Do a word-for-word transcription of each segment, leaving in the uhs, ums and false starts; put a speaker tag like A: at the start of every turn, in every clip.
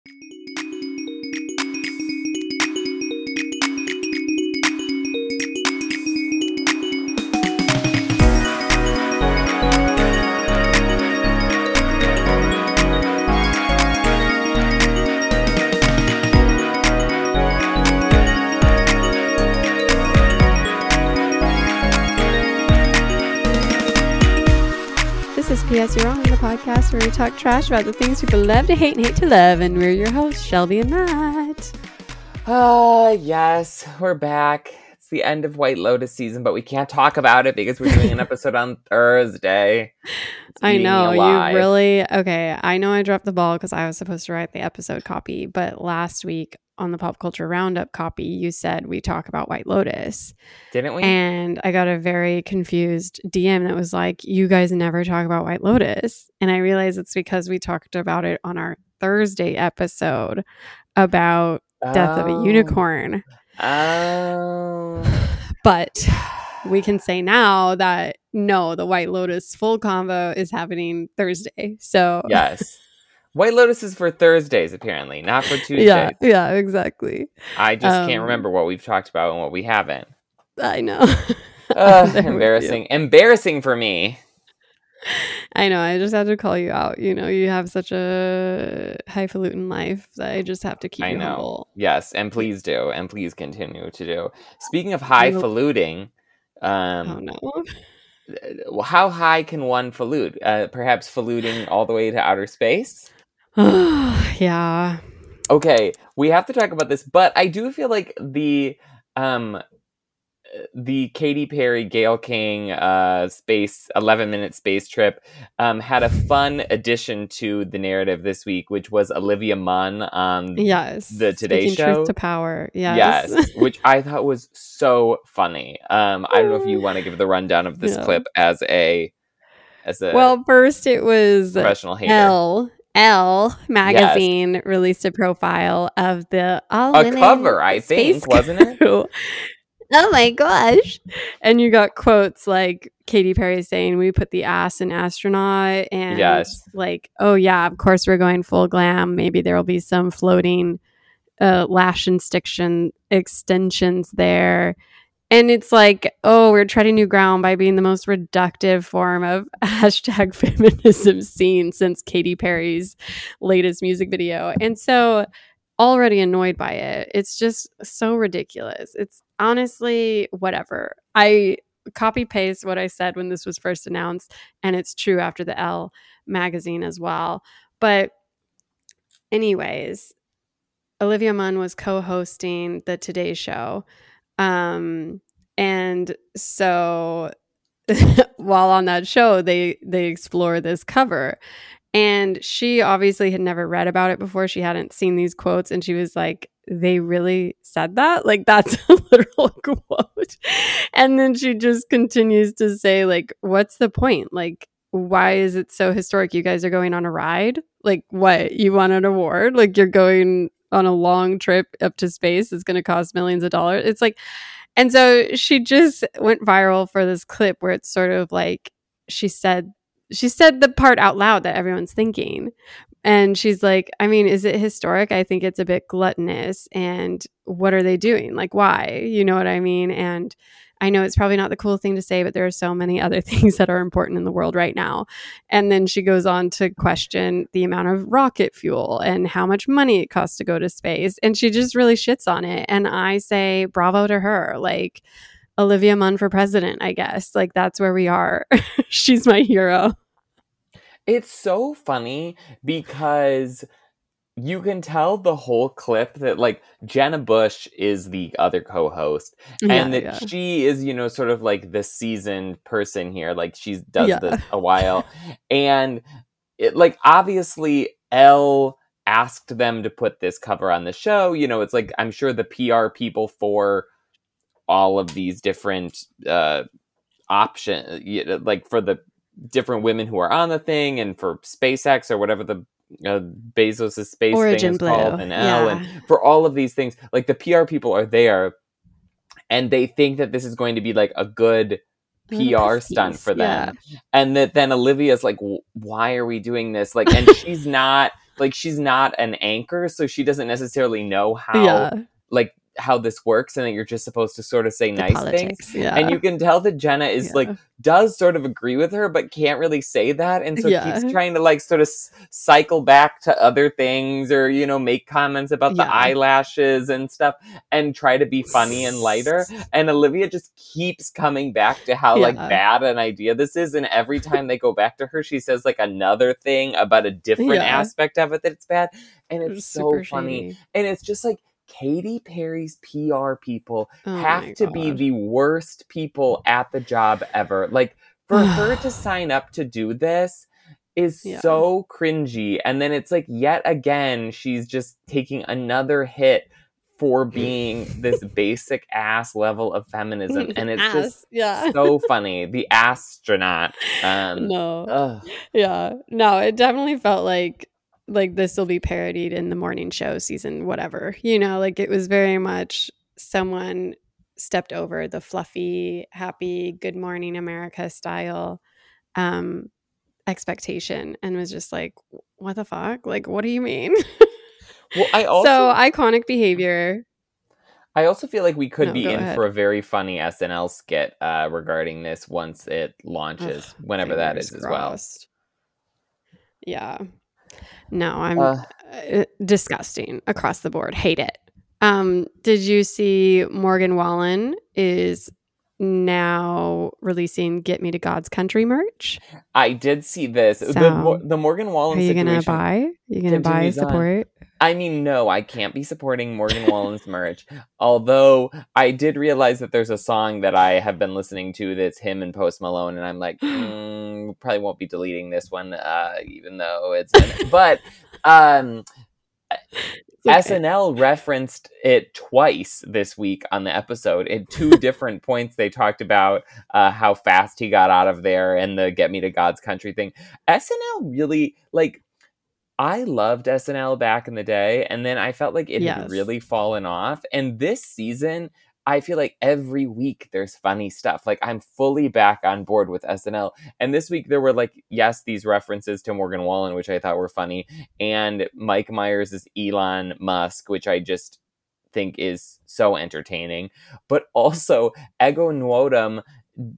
A: P S You're Wrong, the podcast where we talk trash about the things people love to hate and hate to love, and we're your hosts, Shelby and Matt.
B: Ah, uh, yes, we're back. It's the end of White Lotus season, but we can't talk about it because we're doing an episode on Thursday.
A: I know, you really... Okay, I know I dropped the ball because I was supposed to write the episode copy, but last week on the Pop Culture Roundup copy, you said we talk about White Lotus.
B: Didn't we?
A: And I got a very confused D M that was like, you guys never talk about White Lotus. And I realized it's because we talked about it on our Thursday episode about oh. Death of a Unicorn.
B: Oh.
A: But we can say now that no, the White Lotus full convo is happening Thursday. So
B: yes. White Lotus is for Thursdays, apparently, not for Tuesdays.
A: Yeah, yeah, exactly.
B: I just
A: um,
B: can't remember what we've talked about and what we haven't.
A: I know.
B: uh, embarrassing. Embarrassing for me.
A: I know. I just had to call you out. You know, you have such a highfalutin life that I just have to keep
B: I
A: you
B: know.
A: humble.
B: Yes, and please do. And please continue to do. Speaking of highfalutin, um,
A: oh no.
B: How high can one falute? Uh, perhaps faluting all the way to outer space?
A: Yeah.
B: Okay, we have to talk about this, but I do feel like the um the Katy Perry, Gayle King uh space eleven minute space trip um had a fun addition to the narrative this week, which was Olivia Munn on
A: yes.
B: the Today
A: Speaking
B: Show.
A: Truth to Power. Yes.
B: Yes, which I thought was so funny. Um I don't know if you want to give the rundown of this
A: yeah.
B: clip as a as a
A: Well, first it was
B: professional hater.
A: Elle. Elle magazine yes. released a profile of the all
B: a cover, I think,
A: crew.
B: wasn't it?
A: Oh my gosh. And you got quotes like Katy Perry saying, we put the ass in astronaut. And
B: yes.
A: like, oh yeah, of course we're going full glam. Maybe there will be some floating uh, lash extension extensions there. And it's like, oh, we're treading new ground by being the most reductive form of hashtag feminism seen since Katy Perry's latest music video. And so already annoyed by it. It's just so ridiculous. It's honestly whatever. I copy paste what I said when this was first announced, and it's true after the Elle magazine as well. But anyways, Olivia Munn was co-hosting the Today Show. Um, and so while on that show, they, they explore this cover, and she obviously had never read about it before. She hadn't seen these quotes, and she was like, they really said that? Like, that's a literal quote. And then she just continues to say, like, what's the point? Like, why is it so historic? You guys are going on a ride? Like, what? You won an award? Like, you're going on a long trip up to space. It's going to cost millions of dollars. It's like, and so she just went viral for this clip where it's sort of like she said, she said the part out loud that everyone's thinking. And she's like, I mean, is it historic? I think it's a bit gluttonous. And what are they doing? Like, why? You know what I mean? And I know it's probably not the cool thing to say, but there are so many other things that are important in the world right now. And then she goes on to question the amount of rocket fuel and how much money it costs to go to space. And she just really shits on it. And I say, bravo to her. Like, Olivia Munn for president, I guess. Like, that's where we are. She's my hero.
B: It's so funny because you can tell the whole clip that, like, Jenna Bush is the other co-host, and yeah, that yeah. she is, you know, sort of like the seasoned person here. Like, she does yeah. this a while. And it, like, obviously Elle asked them to put this cover on the show. You know, it's like, I'm sure the P R people for all of these different uh, options, like for the different women who are on the thing, and for SpaceX or whatever the uh, Bezos' space
A: Origin
B: thing is
A: Blue.
B: called, and Elle,
A: yeah.
B: and for all of these things, like, the P R people are there, and they think that this is going to be like a good P R stunt for them, yeah. and that then Olivia's like, why are we doing this? Like, and she's not like she's not an anchor, so she doesn't necessarily know how
A: Yeah.
B: like how this works, and that you're just supposed to sort of say
A: The
B: nice
A: politics,
B: things.
A: yeah.
B: And you can tell that Jenna is
A: Yeah.
B: like does sort of agree with her, but can't really say that, and so
A: Yeah.
B: keeps trying to like sort of s- cycle back to other things, or you know make comments about the
A: Yeah.
B: eyelashes and stuff, and try to be funny and lighter. And Olivia just keeps coming back to how like
A: Yeah.
B: bad an idea this is, and every time they go back to her, she says like another thing about a different
A: Yeah.
B: aspect of it that it's bad, and it's so
A: Super
B: funny.
A: shady.
B: And it's just like Katy Perry's P R people
A: Oh
B: have
A: my
B: to be
A: God.
B: the worst people at the job ever. Like, for her to sign up to do this is
A: Yeah.
B: so cringy. And then it's like, yet again, she's just taking another hit for being this basic ass level of feminism. And it's
A: Ass,
B: just
A: yeah.
B: so funny. The astronaut. Um,
A: No.
B: ugh.
A: Yeah. No, it definitely felt like like this will be parodied in the morning show season, whatever. You know, like it was very much someone stepped over the fluffy, happy, good morning America style um expectation and was just like, what the fuck? Like, what do you mean?
B: Well, I also
A: So iconic behavior.
B: I also feel like we could
A: No,
B: be
A: go
B: in
A: ahead.
B: for a very funny S N L skit uh, regarding this once it launches,
A: Ugh,
B: whenever that
A: fingers
B: is as well.
A: crossed. Yeah. No, I'm
B: Uh,
A: uh, disgusting across the board. Hate it. Um, did you see Morgan Wallen is now releasing Get Me to God's Country merch?
B: I did see this.
A: So,
B: the Mo- the Morgan Wallen
A: are you
B: situation
A: gonna buy? You gonna buy
B: continues on.
A: support?
B: I mean, no, I can't be supporting Morgan Wallen's merch. Although I did realize that there's a song that I have been listening to that's him and Post Malone, and I'm like, mm, probably won't be deleting this one, uh, even though it's. But um,
A: Okay.
B: S N L referenced it twice this week on the episode. At two different points, they talked about uh, how fast he got out of there and the "Get Me to God's Country" thing. S N L really like. I loved S N L back in the day, and then I felt like it
A: Yes.
B: had really fallen off. And this season, I feel like every week there's funny stuff. Like, I'm fully back on board with S N L. And this week there were like, yes, these references to Morgan Wallen, which I thought were funny, and Mike Myers is Elon Musk, which I just think is so entertaining. But also, Ego Nwodim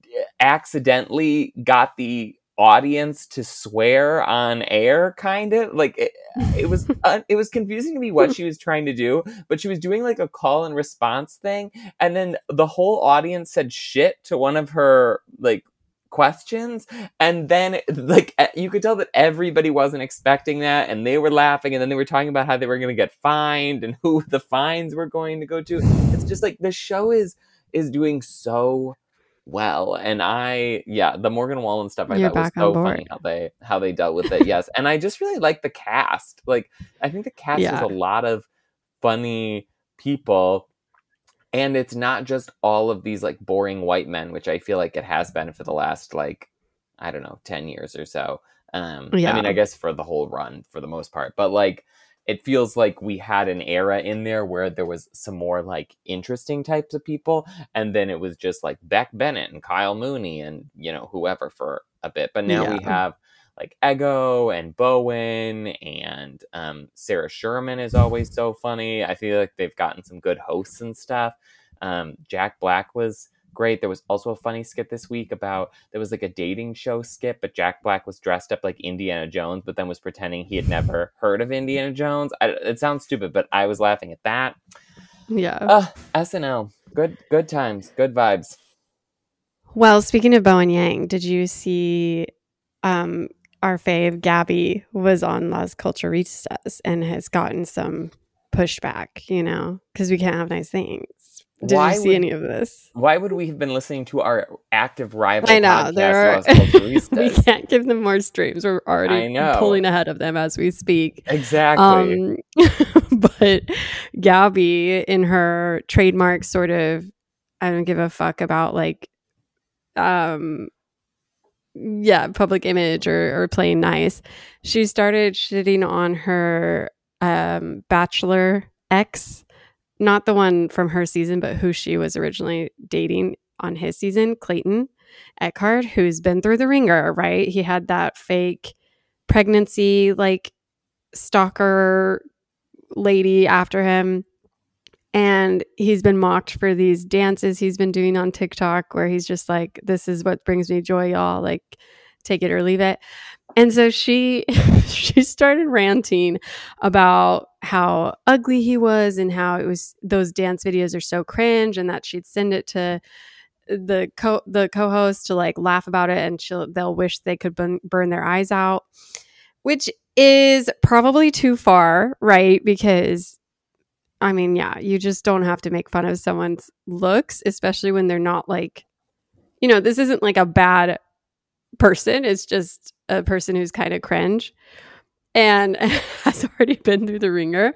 B: accidentally got the audience to swear on air, kind of like it, it was uh, it was confusing to me what she was trying to do, but she was doing like a call and response thing, and then the whole audience said shit to one of her like questions, and then like you could tell that everybody wasn't expecting that, and they were laughing, and then they were talking about how they were going to get fined and who the fines were going to go to. It's just like the show is is doing so well, and I yeah the Morgan Wallen stuff I
A: You're
B: thought was
A: back on
B: so
A: board.
B: funny how they how they dealt with it. Yes, and I just really like the cast. Like, I think the cast
A: Yeah.
B: has a lot of funny people, and it's not just all of these like boring white men, which I feel like it has been for the last like I don't know ten years or so. um I
A: Yeah.
B: mean, I guess for the whole run for the most part, but like it feels like we had an era in there where there was some more like interesting types of people, and then it was just like Beck Bennett and Kyle Mooney and you know whoever for a bit. But now we
A: Yeah.
B: have like Ego and Bowen, and um, Sarah Sherman is always so funny. I feel like they've gotten some good hosts and stuff. Um, Jack Black was great. There was also a funny skit this week about, there was like a dating show skit, but Jack Black was dressed up like Indiana Jones, but then was pretending he had never heard of Indiana Jones. I, it sounds stupid, but I was laughing at that.
A: Yeah.
B: Uh, S N L. Good, good times. Good vibes.
A: Well, speaking of Bowen Yang, did you see um, our fave Gabby was on Las Culturistas and has gotten some pushback, you know, because we can't have nice things. Did
B: Why
A: you see
B: would-
A: any of this?
B: Why would we have been listening to our active rival
A: I know.
B: podcast,
A: There are,
B: Las Culturistas?
A: we can't give them more streams. We're
B: I
A: already
B: know.
A: pulling ahead of them as we speak.
B: Exactly.
A: Um, but Gabby, in her trademark sort of, I don't give a fuck about like, um, yeah, public image or, or playing nice. She started shitting on her um, Bachelor ex, not the one from her season, but who she was originally dating on his season, Clayton Eckhart, who's been through the ringer, right? He had that fake pregnancy like stalker lady after him. And he's been mocked for these dances he's been doing on TikTok where he's just like, this is what brings me joy, y'all. Like, take it or leave it. And so she she started ranting about how ugly he was and how it was those dance videos are so cringe and that she'd send it to the co the co-host to like laugh about it and she'll they'll wish they could burn, burn their eyes out, which is probably too far, right? Because I mean, yeah, you just don't have to make fun of someone's looks, especially when they're not like, you know, this isn't like a bad person. It's just a person who's kind of cringe and has already been through the ringer.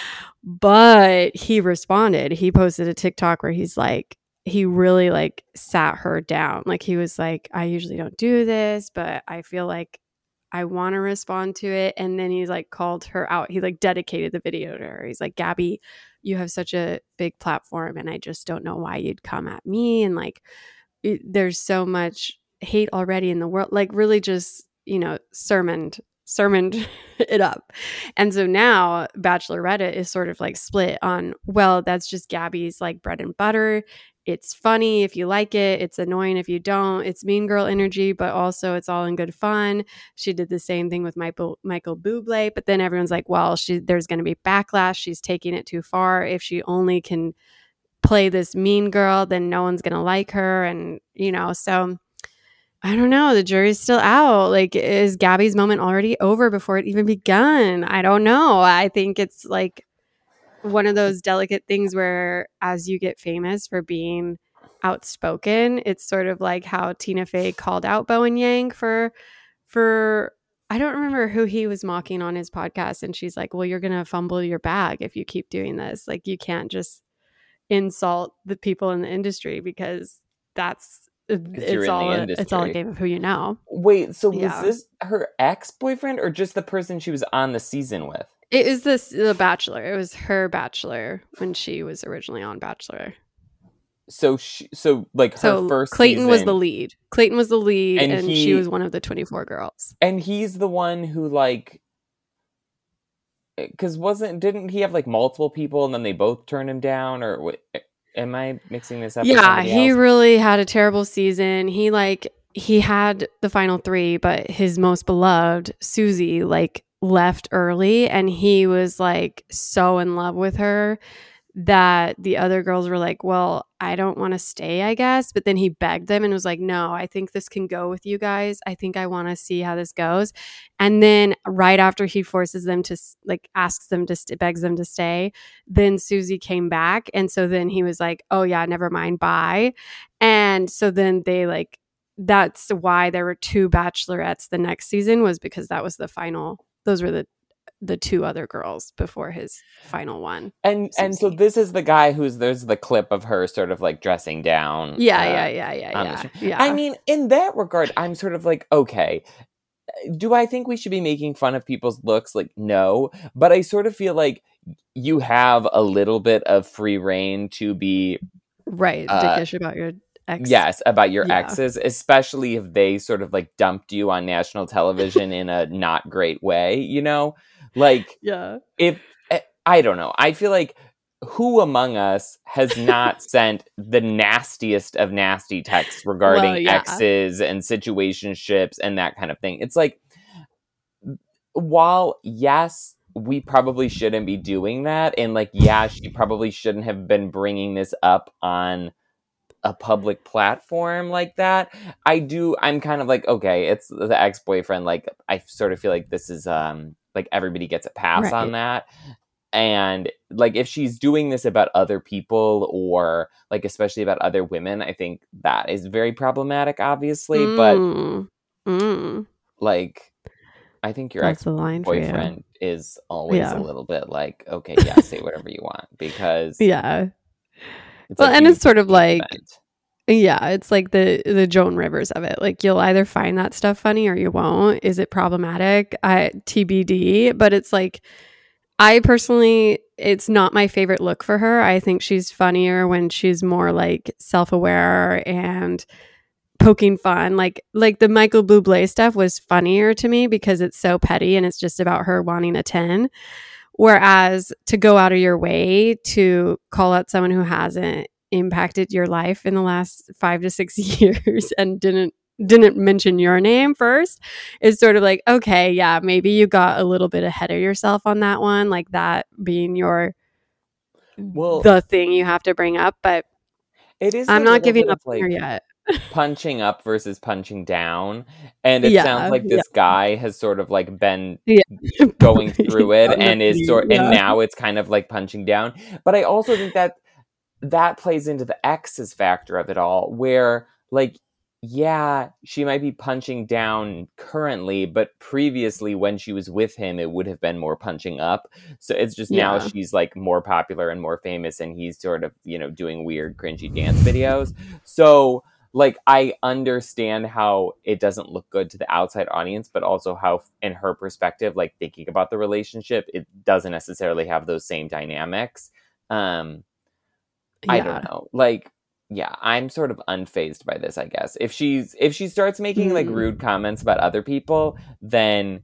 A: But he responded. He posted a TikTok where he's like, he really like sat her down. Like he was like, I usually don't do this, but I feel like I want to respond to it. And then he's like called her out. He like dedicated the video to her. He's like, Gabby, you have such a big platform and I just don't know why you'd come at me. And like, it, there's so much hate already in the world. Like really just, you know, sermoned, sermoned it up. And so now Bachelorette is sort of like split on, well, that's just Gabby's like bread and butter. It's funny if you like it. It's annoying if you don't. It's mean girl energy, but also it's all in good fun. She did the same thing with Michael Michael Bublé, but then everyone's like, well, she there's going to be backlash. She's taking it too far. If she only can play this mean girl, then no one's going to like her. And, you know, so I don't know. The jury's still out. Like, is Gabby's moment already over before it even begun? I don't know. I think it's like one of those delicate things where as you get famous for being outspoken, it's sort of like how Tina Fey called out Bowen Yang for, for, I don't remember who he was mocking on his podcast. And she's like, well, you're going to fumble your bag if you keep doing this. Like, you can't just insult the people in the industry because that's, it's all, a, it's all a game of who you know.
B: Wait, so
A: yeah.
B: was this her ex-boyfriend or just the person she was on the season with?
A: It is this the Bachelor. It was her Bachelor when she was originally on Bachelor.
B: So she, so like her
A: so
B: first
A: Clayton
B: season,
A: was the lead. Clayton was the lead, and,
B: and he,
A: she was one of the twenty-four girls.
B: And he's the one who like, because wasn't didn't he have like multiple people, and then they both turned him down, or what? Am I mixing this up?
A: Yeah, he else? really had a terrible season. He like he had the final three, but his most beloved, Susie, like left early, and he was like so in love with her that the other girls were like, well, I don't want to stay, I guess. But then he begged them and was like, no, I think this can go with you guys. I think I want to see how this goes. And then right after he forces them to like asks them to st- begs them to stay, then Susie came back. And so then he was like, oh yeah, never mind, bye. And so then they like, that's why there were two bachelorettes the next season, was because that was the final. Those were the the two other girls before his final one.
B: And Susie. And so this is the guy who's, there's the clip of her sort of like dressing down.
A: Yeah, uh, yeah, yeah, yeah, yeah. yeah.
B: I mean, in that regard, I'm sort of like, okay, do I think we should be making fun of people's looks? Like, no. But I sort of feel like you have a little bit of free reign to be...
A: Right,
B: uh,
A: dickish about your ex.
B: Yes, about your
A: yeah.
B: exes, especially if they sort of like dumped you on national television in a not great way, you know? Like,
A: yeah.
B: if, I don't know, I feel like who among us has not sent the nastiest of nasty texts regarding well, yeah. exes and situationships and that kind of thing? It's like, while, yes, we probably shouldn't be doing that, and like, yeah, she probably shouldn't have been bringing this up on a public platform like that, I do, I'm kind of like, okay, it's the ex-boyfriend, like, I sort of feel like this is, um, like, everybody gets a pass right. on that. And, like, if she's doing this about other people or, like, especially about other women, I think that is very problematic, obviously.
A: Mm.
B: But,
A: mm.
B: like, I think your
A: That's
B: ex-boyfriend
A: you.
B: is always
A: yeah.
B: a little bit like, okay, yeah, say whatever you want. Because...
A: yeah. It's well, and it's sort of like, event. yeah, it's like the the Joan Rivers of it. Like, you'll either find that stuff funny or you won't. Is it problematic? I, T B D. But it's like, I personally, it's not my favorite look for her. I think she's funnier when she's more like self-aware and poking fun. Like like the Michael Bublé stuff was funnier to me because it's so petty and it's just about her wanting a ten. Whereas to go out of your way to call out someone who hasn't impacted your life in the last five to six years and didn't didn't mention your name first is sort of like, okay, yeah, maybe you got a little bit ahead of yourself on that one, like that being your well the thing you have to bring up. But
B: it is
A: I'm not giving up like, here yet.
B: Punching up versus punching down, and it yeah, sounds like this yeah. guy has sort of like been yeah. going through it and is sort yeah. and now it's kind of like punching down. But I also think that that plays into the exes factor of it all, where like yeah, she might be punching down currently, but previously when she was with him, it would have been more punching up. So it's just yeah. now she's like more popular and more famous, and he's sort of, you know, doing weird, cringy dance videos. So like, I understand how it doesn't look good to the outside audience, but also how, in her perspective, like thinking about the relationship, it doesn't necessarily have those same dynamics. Um, yeah. I don't know. Like, yeah, I'm sort of unfazed by this, I guess. If she's if she starts making mm. like rude comments about other people, then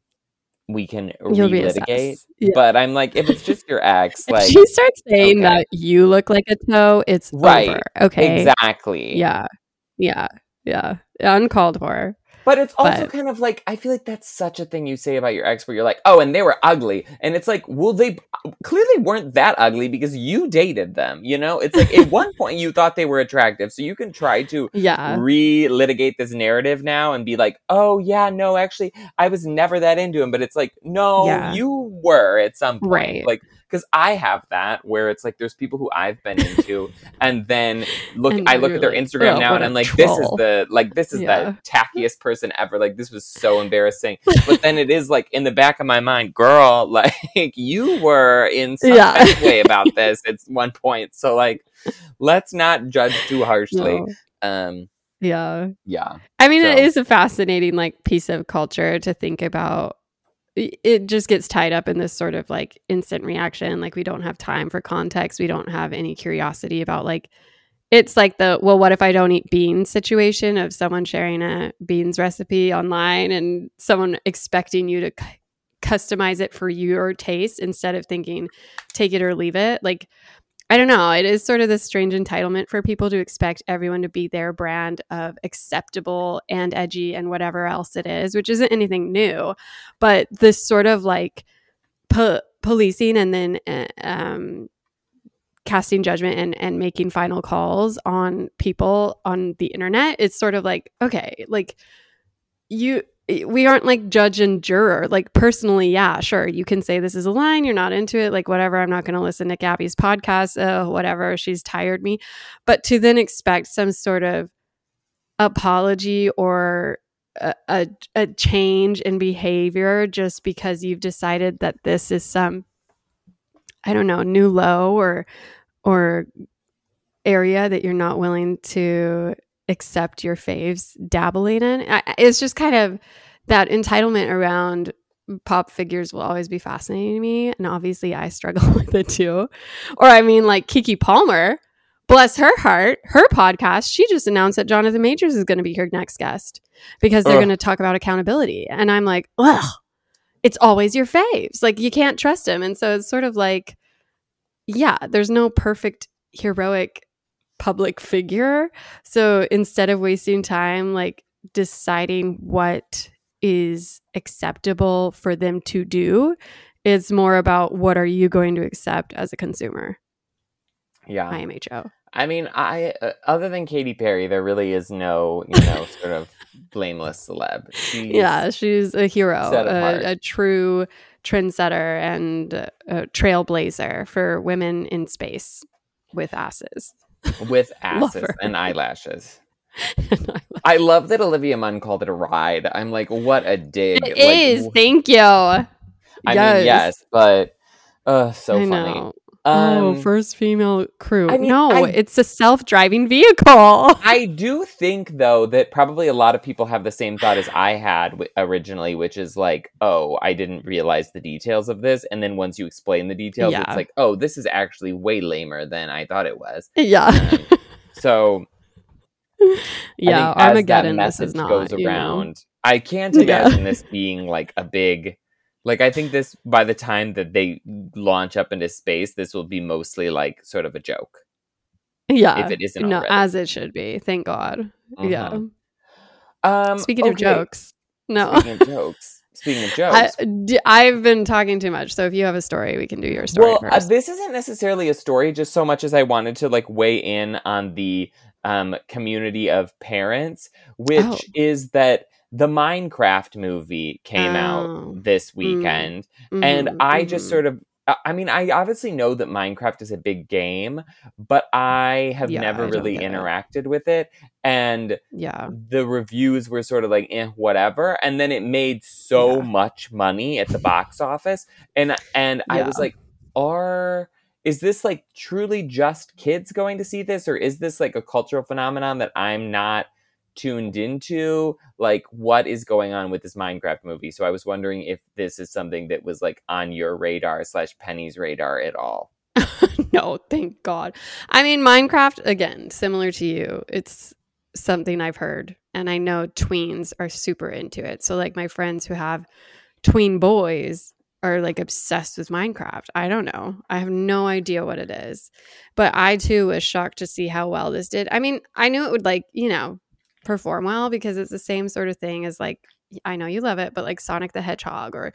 B: we can You'll relitigate. Yeah. But I'm like, if it's just your ex,
A: if
B: like
A: she starts saying okay. that you look like a toe, it's right. over. Okay.
B: Exactly.
A: Yeah. Yeah. Yeah. Uncalled for.
B: But it's also but, kind of like, I feel like that's such a thing you say about your ex where you're like, oh, and they were ugly. And it's like, well, they clearly weren't that ugly because you dated them, you know? It's like, at one point you thought they were attractive. So you can try to
A: yeah.
B: re-litigate this narrative now and be like, oh, yeah, no, actually, I was never that into him. But it's like, no, yeah. you were at some point.
A: Right.
B: Like, because I have that where it's like, there's people who I've been into. and then look, and I look at their like, Instagram oh, now and I'm like, troll. this is the, like, this is yeah. the tackiest person ever. Like, this was so embarrassing. But then it is like in the back of my mind, girl, like you were in some yeah. kind of way about this at one point. So like, let's not judge too harshly. No. Um,
A: yeah.
B: Yeah.
A: I mean,
B: so.
A: It is a fascinating like piece of culture to think about. It just gets tied up in this sort of like instant reaction. Like we don't have time for context. We don't have any curiosity about like, it's like the, well, what if I don't eat beans situation of someone sharing a beans recipe online and someone expecting you to c- customize it for your taste instead of thinking take it or leave it. Like, I don't know. It is sort of this strange entitlement for people to expect everyone to be their brand of acceptable and edgy and whatever else it is, which isn't anything new. But this sort of like po- policing and then uh, um, casting judgment and, and making final calls on people on the internet, it's sort of like, okay, like you... we aren't like judge and juror. Like personally, yeah, sure. You can say this is a line. You're not into it. Like whatever. I'm not going to listen to Gabby's podcast. Uh, whatever. She's tired me. But to then expect some sort of apology or a, a, a change in behavior just because you've decided that this is some, I don't know, new low or or area that you're not willing to accept your faves dabbling in. It's just kind of that entitlement around pop figures will always be fascinating to me. And obviously I struggle with it too. Or I mean like Keke Palmer, bless her heart, her podcast, she just announced that Jonathan Majors is going to be her next guest because they're going to talk about accountability. And I'm like, well, it's always your faves. Like you can't trust him. And so it's sort of like, yeah, there's no perfect heroic public figure. So instead of wasting time like deciding what is acceptable for them to do, it's more about what are you going to accept as a consumer.
B: Yeah.
A: I M H O.
B: I mean, I uh, other than Katy Perry, there really is no, you know, sort of blameless celeb. She's
A: yeah, she's a hero, a, a true trendsetter and a trailblazer for women in space with asses.
B: With asses and eyelashes. and eyelashes. I love that Olivia Munn called it a ride. I'm like, what a dig.
A: It
B: like,
A: is. Thank you. I
B: yes. mean, yes, but uh, so I funny.
A: Know. Um, oh, first female crew.
B: I mean,
A: no,
B: I,
A: it's a self-driving vehicle.
B: I do think, though, that probably a lot of people have the same thought as I had w- originally, which is like, oh, I didn't realize the details of this. And then once you explain the details, yeah. it's like, oh, this is actually way lamer than I thought it was.
A: Yeah.
B: Um, so,
A: Yeah, Armageddon, this is not,
B: goes
A: you know.
B: around. I can't imagine this being like a big, like, I think this, by the time that they launch up into space, this will be mostly like sort of a joke.
A: Yeah.
B: If it isn't
A: No,
B: already.
A: as it should be. Thank God.
B: Mhm.
A: Yeah.
B: Um,
A: Speaking of
B: okay.
A: jokes. No.
B: Speaking of jokes. Speaking of jokes.
A: I, d- I've been talking too much, so if you have a story, we can do your story
B: Well, uh,
A: first.
B: this isn't necessarily a story, just so much as I wanted to like weigh in on the um, community of parents, which
A: Oh.
B: is that the Minecraft movie came
A: Oh.
B: out this weekend,
A: Mm.
B: and
A: Mhm,
B: I
A: mhm.
B: just sort of, I mean, I obviously know that Minecraft is a big game, but I have
A: Yeah,
B: never
A: I don't
B: really
A: get it.
B: interacted with it, and
A: Yeah.
B: the reviews were sort of like, eh, whatever, and then it made so
A: Yeah.
B: much money at the box office, and and I
A: Yeah.
B: was like, are is this like truly just kids going to see this, or is this like a cultural phenomenon that I'm not tuned into? Like, what is going on with this Minecraft movie? So I was wondering if this is something that was like on your radar slash Penny's radar at all.
A: No, thank God. I mean, Minecraft, again, similar to you, it's something I've heard, and I know tweens are super into it. So like my friends who have tween boys are like obsessed with Minecraft. I don't know. I have no idea what it is. But I too was shocked to see how well this did. I mean, I knew it would like, you know, perform well because it's the same sort of thing as like, I know you love it, but like Sonic the Hedgehog or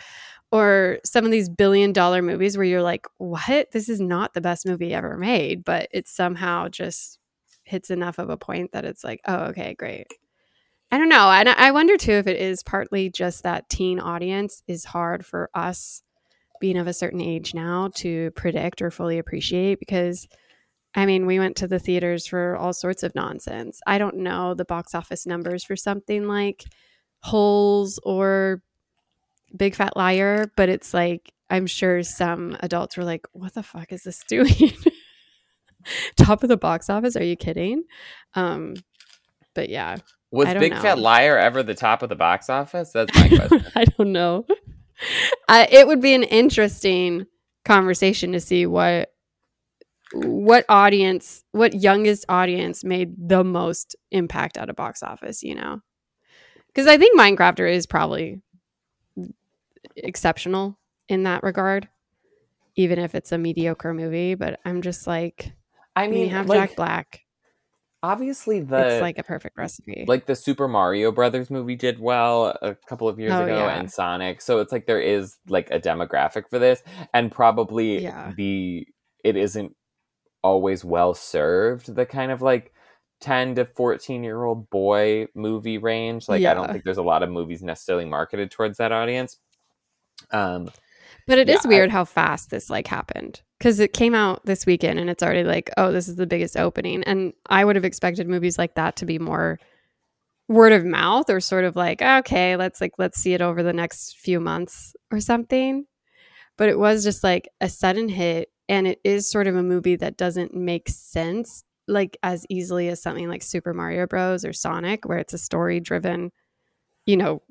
A: or some of these billion dollar movies where you're like, what? This is not the best movie ever made, but it somehow just hits enough of a point that it's like, oh, okay, great. I don't know. And I wonder too if it is partly just that teen audience is hard for us being of a certain age now to predict or fully appreciate because I mean, we went to the theaters for all sorts of nonsense. I don't know the box office numbers for something like Holes or Big Fat Liar, but it's like I'm sure some adults were like, what the fuck is this doing? Top of the box office? Are you kidding? Um, but yeah.
B: Was
A: I don't
B: Big
A: know.
B: Fat Liar ever the top of the box office? That's my question.
A: I don't know. I, it would be an interesting conversation to see what what audience, what youngest audience made the most impact at a box office, you know? Because I think Minecrafter is probably exceptional in that regard, even if it's a mediocre movie. But I'm just like,
B: I mean,
A: when you have
B: like,
A: Jack Black,
B: obviously the
A: it's like a perfect recipe.
B: Like the Super Mario Brothers movie did well a couple of years
A: Oh,
B: ago,
A: yeah.
B: and Sonic. So it's like there is like a demographic for this, and probably
A: Yeah.
B: the it isn't always well served. The kind of like ten to fourteen year old boy movie range. Like I don't
A: Yeah.
B: think there's a lot of movies necessarily marketed towards that audience. Um,
A: But it
B: yeah,
A: is weird how fast this like happened because it came out this weekend and it's already like, oh, this is the biggest opening. And I would have expected movies like that to be more word of mouth or sort of like, okay, let's like, let's see it over the next few months or something. But it was just like a sudden hit. And it is sort of a movie that doesn't make sense like as easily as something like Super Mario Bros. Or Sonic, where it's a story driven, you know,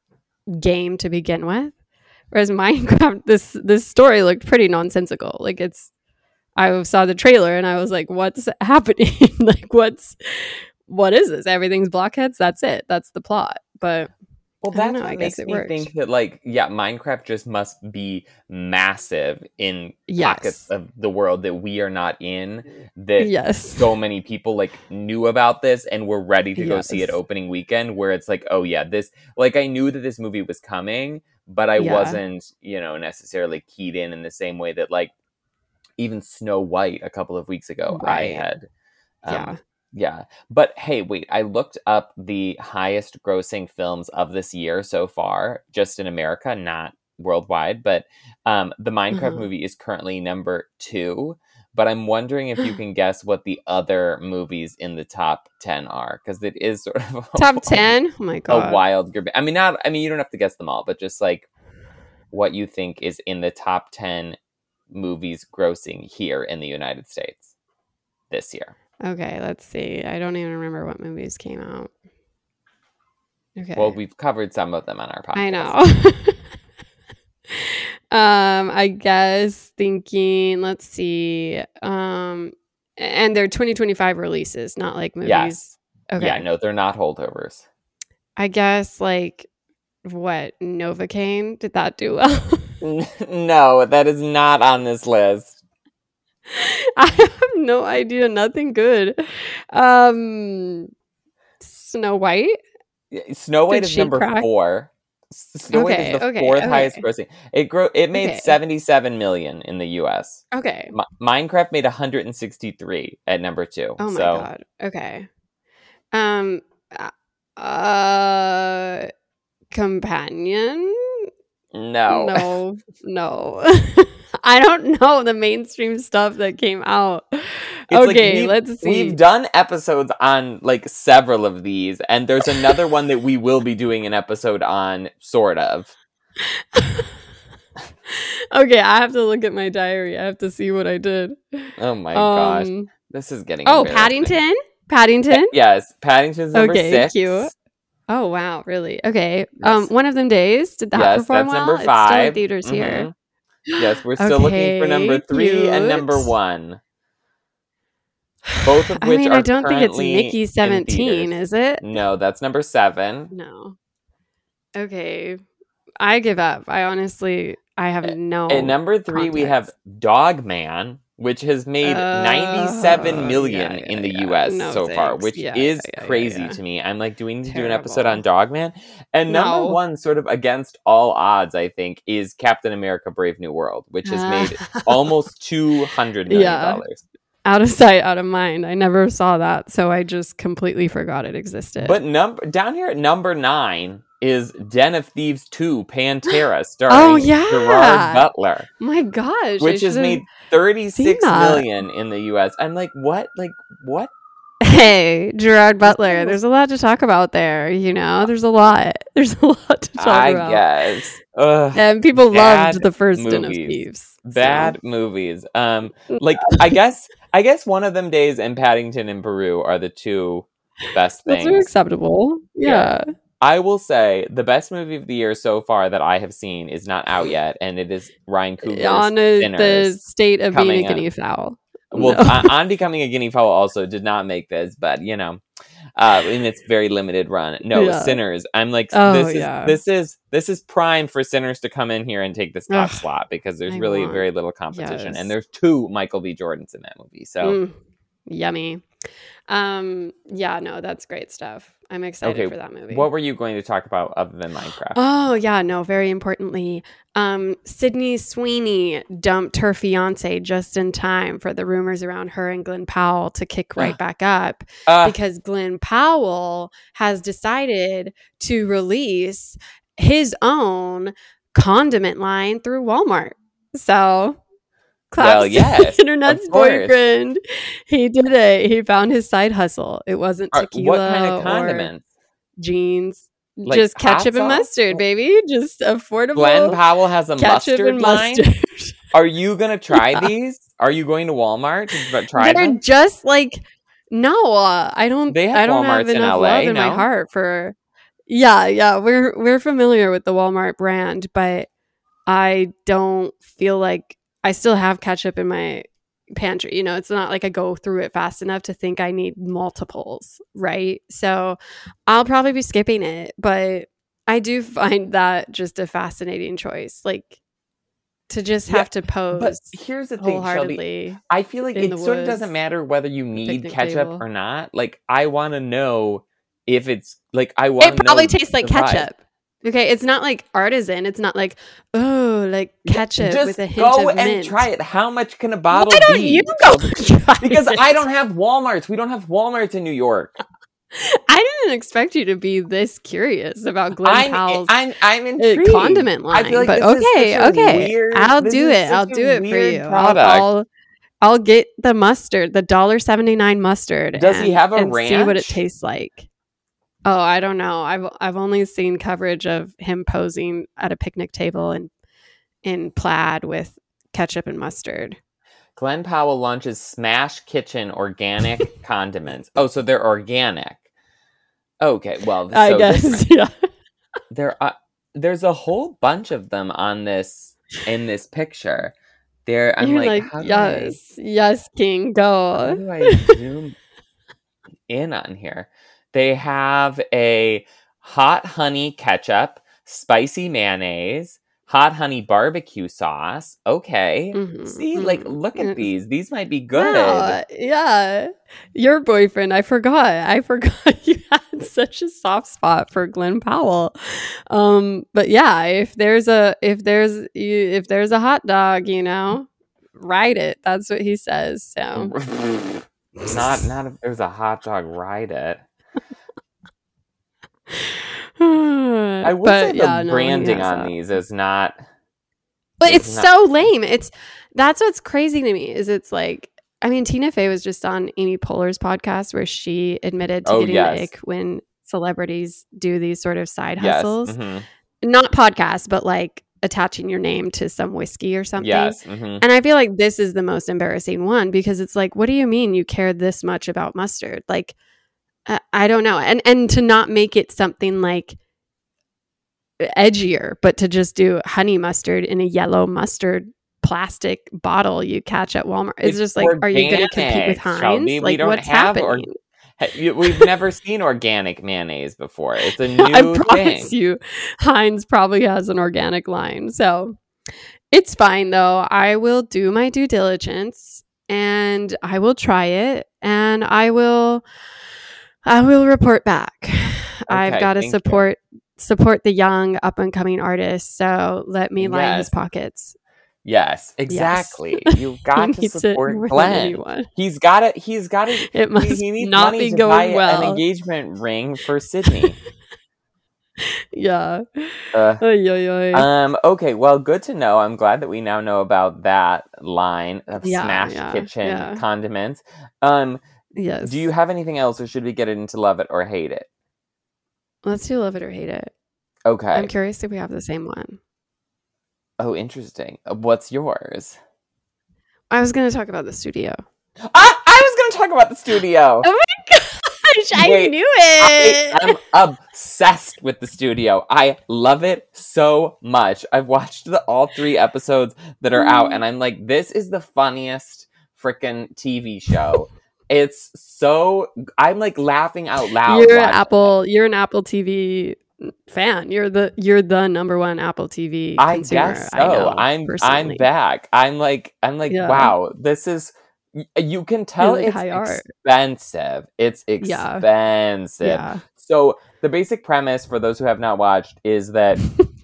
A: game to begin with. Whereas Minecraft, this this story looked pretty nonsensical. Like it's, I saw the trailer and I was like, "What's happening? Like, what's, what is this? Everything's blockheads. That's it. That's the plot." But
B: well,
A: I don't
B: that's
A: know,
B: what
A: I
B: makes
A: guess it
B: me
A: worked.
B: think that, like, yeah, Minecraft just must be massive in
A: Yes.
B: pockets of the world that we are not in. That
A: Yes.
B: so many people like knew about this and were ready to go
A: Yes.
B: see it opening weekend. Where it's like, oh yeah, this like I knew that this movie was coming, but I
A: Yeah.
B: wasn't, you know, necessarily keyed in in the same way that like even Snow White a couple of weeks ago I
A: Right.
B: had. Um,
A: Yeah.
B: Yeah. But hey, wait, I looked up the highest grossing films of this year so far, just in America, not worldwide. But um, the Minecraft
A: Uh-huh.
B: movie is currently number two. But I'm wondering if you can guess what the other movies in the top ten are, because it is sort of a,
A: Top ten? Oh my
B: a
A: god.
B: wild group. I mean, not. I mean, you don't have to guess them all, but just like what you think is in the top ten movies grossing here in the United States this year.
A: Okay, let's see. I don't even remember what movies came out. Okay.
B: Well, we've covered some of them on our podcast.
A: I know. um, I guess thinking, let's see. Um, and they're twenty twenty-five releases, not like movies
B: Yes.
A: Okay.
B: Yeah, no, they're not holdovers.
A: I guess, like, what, Novocaine? Did that do well?
B: No, that is not on this list.
A: I have no idea. Nothing good. Um, Snow White?
B: Snow White
A: Did
B: is
A: she
B: number
A: crack?
B: four. Snow White
A: Okay,
B: is the
A: okay,
B: fourth
A: okay.
B: highest grossing. It grew. It made
A: Okay.
B: seventy-seven million in the U S.
A: Okay.
B: M- Minecraft made one hundred sixty-three at number two.
A: Oh my
B: so.
A: god. Okay. Um. Uh. Companion?
B: No.
A: No. No. I don't know the mainstream stuff that came out.
B: It's
A: okay,
B: like
A: let's see.
B: We've done episodes on like several of these, and there's another one that we will be doing an episode on, sort of.
A: Okay, I have to look at my diary. I have to see what I did.
B: Oh my
A: um,
B: gosh. This is getting
A: Oh, Paddington? Paddington?
B: Yes, Paddington's number
A: okay,
B: six.
A: Cute. Oh wow, really? Okay.
B: Yes.
A: Um, One of Them Days. Did that
B: yes,
A: perform
B: that's
A: well?
B: number five.
A: It's still in theaters
B: mm-hmm.
A: here.
B: Yes, we're still
A: okay,
B: looking for number three
A: cute.
B: and number one. Both of which
A: I mean,
B: are
A: I don't think it's
B: currently
A: Mickey
B: in
A: seventeen,
B: theaters.
A: is it?
B: No, that's number seven.
A: No. Okay. I give up. I honestly, I have no.
B: At number three, we have
A: context.
B: Dogman, which has made
A: Uh,
B: ninety-seven million
A: yeah, yeah,
B: in the
A: yeah.
B: U S
A: No
B: so far,
A: thanks.
B: which
A: Yeah,
B: is
A: yeah, yeah,
B: crazy
A: yeah.
B: to me. I'm like, do we need to do an episode
A: Terrible.
B: on Dogman? And number
A: No.
B: one, sort of against all odds, I think, is Captain America: Brave New World, which has made almost two hundred million dollars.
A: Yeah. Out of sight, out of mind. I never saw that, so I just completely forgot it existed.
B: But number down here at number nine is Den of Thieves two, Pantera, starring
A: Oh, yeah.
B: Gerard Butler.
A: My gosh.
B: Which
A: I
B: has
A: should've
B: made thirty-six
A: seen that.
B: million in the U S. I'm like, what? Like, what?
A: Hey, Gerard Butler. There's a lot to talk about there, you know? There's a lot. There's a lot to talk
B: I
A: about.
B: guess. Ugh,
A: And people
B: bad
A: loved the first Den of
B: movies.
A: Thieves.
B: Bad movies. Um, like I guess I guess One of Them Days and Paddington in Peru are the two best
A: Those
B: things.
A: are acceptable. Yeah.
B: Yeah. I will say the best movie of the year so far that I have seen is not out yet, and it is Ryan Coogler's
A: On a, the
B: Sinners.
A: state of being
B: coming
A: a guinea
B: up.
A: fowl.
B: Well,
A: No.
B: on, on Becoming a Guinea Fowl also did not make this, but you know, uh, in its very limited run. No,
A: Yeah.
B: Sinners. I'm like,
A: Oh,
B: this is
A: yeah.
B: this is this is prime for Sinners to come in here and take this top
A: Ugh,
B: slot because there's
A: I
B: really
A: want-
B: very little competition,
A: yes.
B: and there's two Michael B. Jordans in that movie. So
A: Mm, yummy. Um, yeah, no, that's great stuff. I'm excited
B: Okay,
A: for that movie.
B: what were you going to talk about other than Minecraft?
A: Oh, yeah, no, very importantly, um, Sydney Sweeney dumped her fiance just in time for the rumors around her and Glenn Powell to kick right back up
B: Uh,
A: because Glenn Powell has decided to release his own condiment line through Walmart. So, claps
B: Well,
A: to
B: yes,
A: Internet's
B: of course.
A: boyfriend. He did it. He found his side hustle. It wasn't
B: are-
A: tequila
B: what kind of
A: or
B: condiments?
A: jeans.
B: Like
A: Just
B: hot
A: ketchup and
B: sauce?
A: mustard, baby. Just affordable
B: Glenn Powell has a
A: ketchup
B: mustard
A: and
B: line.
A: mustard.
B: Are you gonna try
A: Yeah.
B: these? Are you going to Walmart to try
A: They're
B: them?
A: just like no. Uh, I don't.
B: They have
A: I don't
B: Walmarts
A: have
B: in
A: enough
B: L A,
A: love in my
B: no?
A: heart for. Yeah, yeah. We're we're familiar with the Walmart brand, but I don't feel like I still have ketchup in my pantry. You know, it's not like I go through it fast enough to think I need multiples, right? So I'll probably be skipping it, but I do find that just a fascinating choice. Like to just
B: Yeah,
A: have to pose
B: But here's the thing, Shelby.
A: wholeheartedly.
B: I feel like
A: in
B: it
A: the
B: sort of
A: woods,
B: doesn't matter whether you need
A: picnic
B: ketchup
A: table.
B: or not. Like, I want to know if it's like I want.
A: It probably
B: know
A: tastes like
B: the vibe.
A: ketchup. Okay, it's not like artisan. It's not like oh, like ketchup
B: Just
A: with a hint
B: go
A: of
B: and
A: mint.
B: try it. How much can a bottle
A: Why don't
B: be?
A: you go try
B: Because
A: it?
B: I don't have Walmarts. We don't have Walmarts in New York.
A: I didn't expect you to be this curious about Glenn
B: I'm,
A: Powell's
B: I'm, I'm
A: uh,
B: intrigued.
A: condiment
B: I
A: line.
B: feel like
A: But
B: this is
A: okay,
B: such a
A: okay,
B: weird-
A: I'll
B: this
A: do
B: is
A: it. I'll
B: such a
A: do it for
B: weird
A: you. I'll,
B: product.
A: I'll I'll get the mustard, the one dollar and seventy-nine cent mustard.
B: Does he
A: and-
B: have a
A: and see what it
B: ranch?
A: tastes like. Oh, I don't know. I've I've only seen coverage of him posing at a picnic table in in plaid with ketchup and mustard.
B: Glenn Powell launches Smash Kitchen organic condiments. Oh, so they're organic. Okay, well,
A: I
B: so
A: guess,
B: different.
A: yeah.
B: There are there's a whole bunch of them on this in this picture. There, I'm
A: You're
B: like,
A: like,
B: how do
A: yes, yes, King,
B: I, how
A: go.
B: do I zoom in on here? They have a hot honey ketchup, spicy mayonnaise, hot honey barbecue sauce. Okay.
A: Mm-hmm,
B: See,
A: mm-hmm.
B: like, look at
A: It's,
B: these. These might be good.
A: wow, yeah. Your boyfriend, I forgot. I forgot you had such a soft spot for Glenn Powell. Um, but yeah, if there's a if there's if there's a hot dog, you know, ride it. That's what he says. So
B: not not if there's a hot dog, ride it. I would
A: but,
B: say the
A: yeah,
B: branding
A: no,
B: on
A: that.
B: these is not.
A: But it's not, so lame. It's that's what's crazy to me is it's like, I mean, Tina Fey was just on Amy Poehler's podcast where she admitted to
B: oh,
A: getting
B: yes.
A: the ick when celebrities do these sort of side
B: yes.
A: hustles.
B: Mm-hmm.
A: Not podcasts, but like attaching your name to some whiskey or something.
B: Yes. Mm-hmm.
A: And I feel like this is the most embarrassing one because it's like, what do you mean you care this much about mustard? Like, uh, I don't know. And and to not make it something like edgier, but to just do honey mustard in a yellow mustard plastic bottle you catch at Walmart. It's, it's just like, organic, are you going to compete with Heinz?
B: Shelby.
A: Like,
B: we don't
A: what's
B: have
A: happening?
B: Or, we've never seen organic mayonnaise before. It's a new
A: I promise
B: thing.
A: you, Heinz probably has an organic line. So it's fine, though. I will do my due diligence and I will try it and I will, I will report back. Okay, I've got to support you. support the young up and coming artists. So let me line yes. his pockets.
B: Yes, exactly. Yes. You've got to support Glenn. He's got to. He's got to.
A: It must
B: he, he needs
A: not
B: money
A: be
B: to
A: going
B: buy
A: well.
B: An engagement ring for Sydney.
A: yeah.
B: Uh,
A: oy, oy, oy.
B: Um. Okay. Well, good to know. I'm glad that we now know about that line of
A: yeah,
B: Smash
A: yeah,
B: Kitchen
A: yeah.
B: condiments. Um.
A: Yes.
B: Do you have anything else, or should we get into Love It or Hate It?
A: Let's do Love It or Hate It.
B: Okay.
A: I'm curious if we have the same one.
B: Oh, interesting. What's yours?
A: I was going to talk about the studio.
B: Ah, I was going to talk about the studio.
A: Oh my gosh,
B: Wait,
A: I knew it.
B: I am obsessed with the studio. I love it so much. I've watched the all three episodes that are out, and I'm like, this is the funniest freaking T V show. It's so I'm like laughing out loud.
A: You're an Apple. It. You're an Apple T V fan. You're the you're the number one Apple T V
B: I
A: consumer.
B: guess so.
A: I know,
B: I'm
A: personally.
B: I'm back. I'm like I'm like
A: yeah.
B: wow. This is you can tell
A: like
B: it's expensive. It's expensive.
A: Yeah.
B: So the basic premise for those who have not watched is that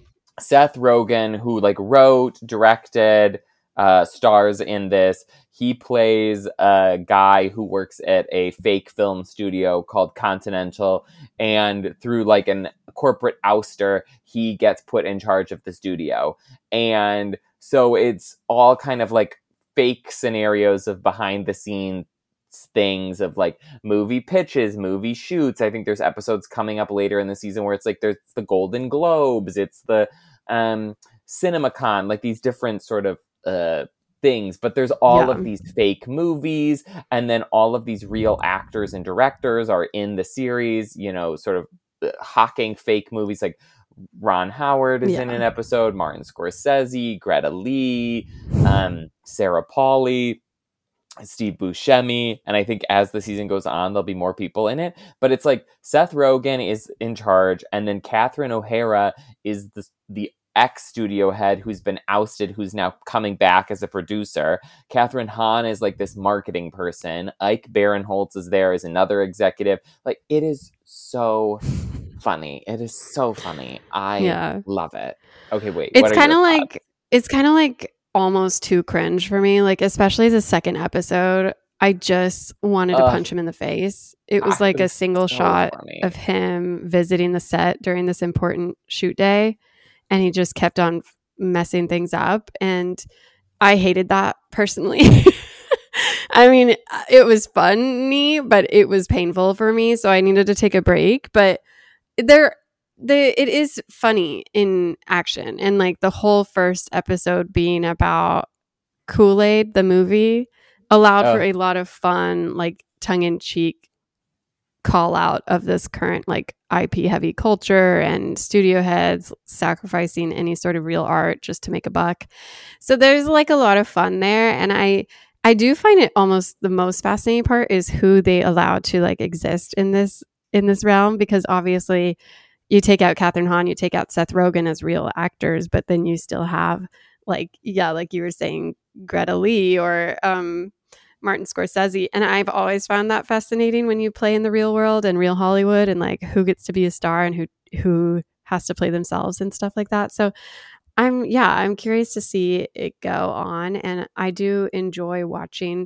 B: Seth Rogen, who like wrote, directed, uh, stars in this. He plays a guy who works at a fake film studio called Continental, and through like an corporate ouster, he gets put in charge of the studio. And so it's all kind of like fake scenarios of behind the scenes things of like movie pitches, movie shoots. I think there's episodes coming up later in the season where it's like there's the Golden Globes, it's the um, CinemaCon, like these different sort of uh, things, but there's all
A: yeah.
B: of these fake movies, and then all of these real actors and directors are in the series, you know, sort of uh, hawking fake movies. Like Ron Howard is yeah. in an episode, Martin Scorsese, Greta Lee, um, Sarah Polley, Steve Buscemi, and I think as the season goes on, there'll be more people in it. But it's like Seth Rogen is in charge, and then Catherine O'Hara is the the ex-studio head who's been ousted, who's now coming back as a producer. Catherine Hahn is like this marketing person. Ike Barinholtz is there as another executive. Like, it is so funny. It is so funny. I
A: yeah.
B: love it. Okay, wait.
A: It's kind of like it's kind of like almost too cringe for me. Like, especially the second episode, I just wanted to uh, punch him in the face. It was like a single so shot
B: funny.
A: of him visiting the set during this important shoot day. And he just kept on messing things up. And I hated that personally. I mean, it was funny, but it was painful for me. So I needed to take a break. But there, the it is funny in action. And like the whole first episode being about Kool-Aid, the movie, allowed oh. for a lot of fun, like tongue-in-cheek call out of this current like I P heavy culture and studio heads sacrificing any sort of real art just to make a buck. So there's like a lot of fun there. And I I do find it almost the most fascinating part is who they allow to like exist in this in this realm, because obviously you take out Kathryn Hahn, you take out Seth Rogen as real actors, but then you still have like, yeah, like you were saying, Greta Lee or um, Martin Scorsese. And I've always found that fascinating when you play in the real world and real Hollywood, and like who gets to be a star and who who has to play themselves and stuff like that. So I'm, yeah, I'm curious to see it go on. And I do enjoy watching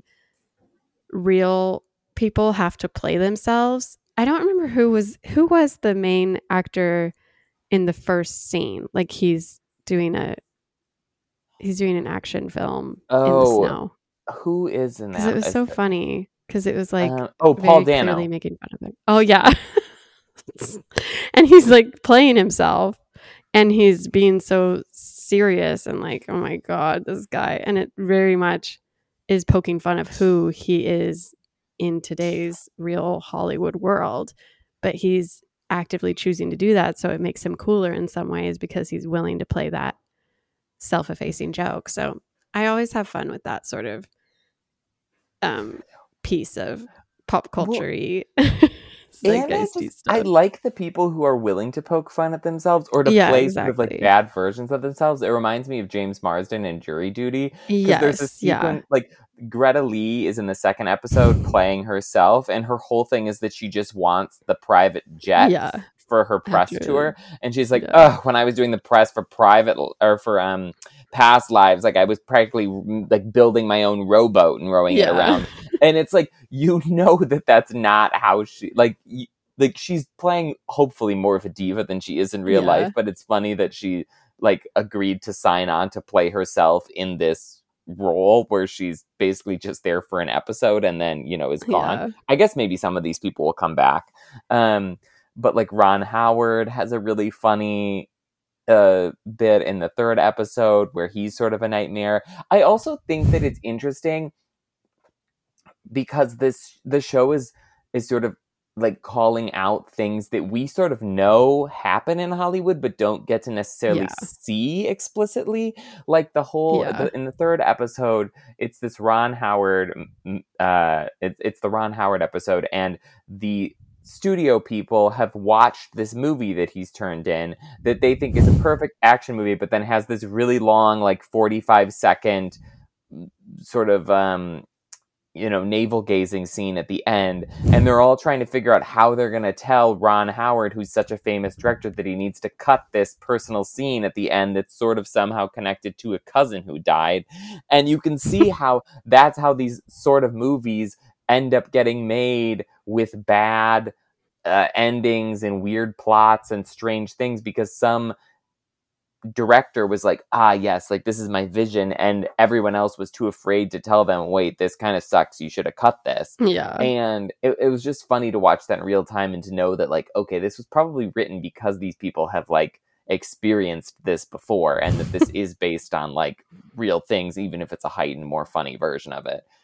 A: real people have to play themselves. I don't remember who was who was the main actor in the first scene. Like he's doing a he's doing an action film
B: oh,
A: in the snow.
B: Who is in that?
A: Because it was so funny. Because it was like
B: uh, oh, Paul Dano
A: clearly making fun of him. Oh yeah, and he's like playing himself, and he's being so serious and like, oh my god, this guy, and it very much is poking fun of who he is in today's real Hollywood world, but he's actively choosing to do that, so it makes him cooler in some ways because he's willing to play that self-effacing joke. So I always have fun with that sort of um piece of pop culture-y
B: well, and I, just, I like the people who are willing to poke fun at themselves or to yeah, play exactly. sort of like bad versions of themselves. It reminds me of James Marsden in Jury Duty.
A: Yes,
B: there's a sequence,
A: yeah.
B: like Greta Lee is in the second episode playing herself, and her whole thing is that she just wants the private jet
A: yeah.
B: for her press After, tour. And she's like, yeah. oh, when I was doing the press for private or for um past lives, like I was practically like building my own rowboat and rowing yeah. it around. And it's like, you know that that's not how she like y- like she's playing hopefully more of a diva than she is in real yeah. life, but it's funny that she like agreed to sign on to play herself in this role where she's basically just there for an episode and then, you know, is gone. Yeah. I guess maybe some of these people will come back. Um but like Ron Howard has a really funny uh bit in the third episode where he's sort of a nightmare. I also think that it's interesting because this the show is is sort of like calling out things that we sort of know happen in Hollywood but don't get to necessarily yeah. see explicitly. Like the whole yeah. the, in the third episode, it's this Ron Howard uh it, it's the Ron Howard episode, and the studio people have watched this movie that he's turned in that they think is a perfect action movie, but then has this really long, like forty-five second sort of, um, you know, navel gazing scene at the end. And they're all trying to figure out how they're going to tell Ron Howard, who's such a famous director, that he needs to cut this personal scene at the end that's sort of somehow connected to a cousin who died. And you can see how that's how these sort of movies end up getting made with bad uh, endings and weird plots and strange things, because some director was like, ah, yes, like this is my vision, and everyone else was too afraid to tell them, wait, this kind of sucks, you should have cut this.
A: Yeah.
B: And it, it was just funny to watch that in real time and to know that, like, okay, this was probably written because these people have like experienced this before, and that this is based on like real things, even if it's a heightened, more funny version of it.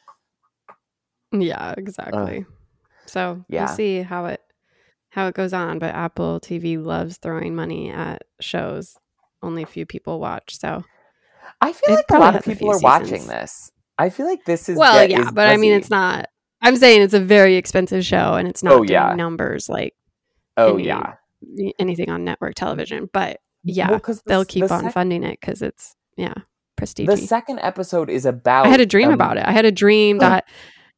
A: Yeah, exactly. Uh, so
B: yeah.
A: we'll see how it how it goes on, but Apple T V loves throwing money at shows only a few people watch. So
B: I feel like a lot of people are seasons. watching this. I feel like this is
A: well,
B: get,
A: yeah,
B: is
A: but buzzy. I mean, it's not. I'm saying it's a very expensive show, and it's not
B: oh,
A: doing
B: yeah.
A: numbers like
B: oh
A: any,
B: yeah
A: anything on network television. But yeah,
B: well, the,
A: they'll keep
B: the
A: on
B: sec-
A: funding it because it's yeah prestige.
B: The second episode is about.
A: I had a dream um, about it. I had a dream
B: huh.
A: that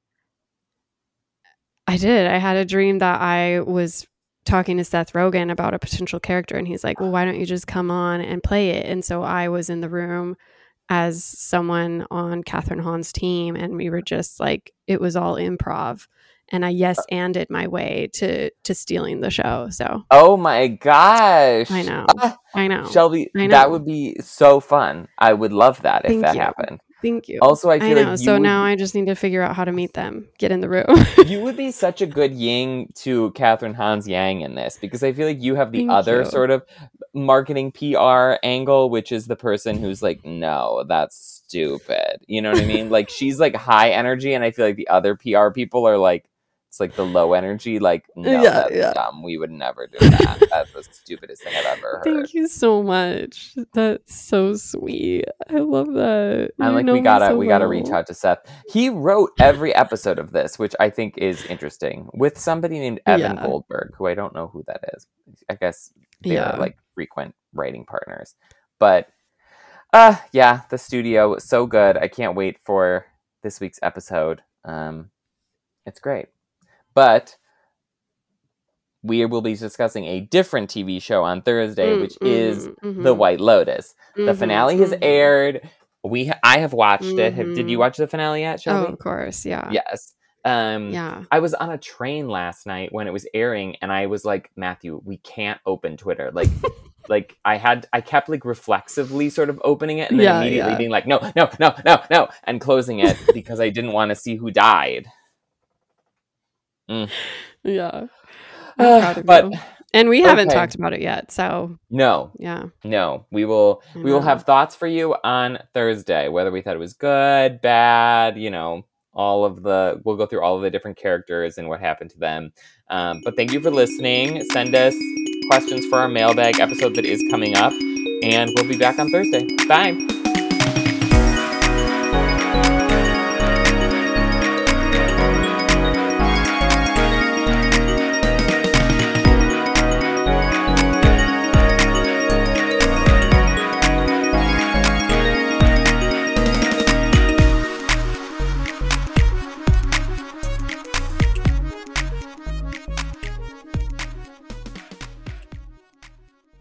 A: I did. I had a dream that I was talking to Seth Rogen about a potential character, and he's like, well, why don't you just come on and play it? And so I was in the room as someone on Kathryn Hahn's team, and we were just like, it was all improv, and I yes anded my way to to stealing the show. So
B: oh my gosh,
A: I know I know
B: Shelby,
A: I know.
B: That would be so fun. I would love that if
A: Thank
B: that
A: you.
B: happened.
A: Thank you.
B: Also, I feel
A: I know.
B: like you
A: so
B: would,
A: now I just need to figure out how to meet them, get in the room.
B: You would be such a good yin to Kathryn Hahn's yang in this, because I feel like you have the
A: Thank
B: other
A: you.
B: sort of marketing P R angle, which is the person who's like, no, that's stupid. You know what I mean? Like, she's like high energy, and I feel like the other P R people are like, It's like the low energy, like, no,
A: Yeah,
B: that's
A: yeah.
B: dumb. We would never do that. That's the stupidest thing I've ever heard.
A: Thank you so much. That's so sweet. I love that.
B: I'm
A: You
B: like,
A: know
B: we
A: me
B: gotta,
A: so
B: we gotta
A: well.
B: reach out to Seth. He wrote every episode of this, which I think is interesting, with somebody named Evan
A: Yeah.
B: Goldberg, who I don't know who that is. I guess they're
A: Yeah.
B: like frequent writing partners. But, uh, yeah, the studio was so good. I can't wait for this week's episode. Um, it's great. But we will be discussing a different T V show on Thursday,
A: Mm,
B: which
A: mhm,
B: is
A: mhm.
B: The White Lotus. The
A: Mhm,
B: finale has
A: mhm.
B: aired. We, ha- I have watched it. Have, did you
A: Mhm.
B: watch the finale yet,
A: Oh,
B: Shelby?
A: of course, yeah.
B: Yes. Um,
A: Yeah.
B: I was on a train last night when it was airing, and I was like, Matthew, we can't open Twitter. Like, like I had, I kept like reflexively sort of opening it, and then
A: Yeah,
B: immediately
A: yeah.
B: being like, no, no, no, no, no, and closing it because I didn't want to see who died. Mm.
A: Yeah. I'm proud of
B: But
A: you. And we haven't
B: okay.
A: talked about it yet, so
B: No,
A: yeah.
B: no, we will,
A: I
B: we will
A: know.
B: have thoughts for you on Thursday, whether we thought it was good, bad, you know, all of the, we'll go through all of the different characters and what happened to them. Um, but thank you for listening. Send us questions for our mailbag episode that is coming up, and we'll be back on Thursday. Bye.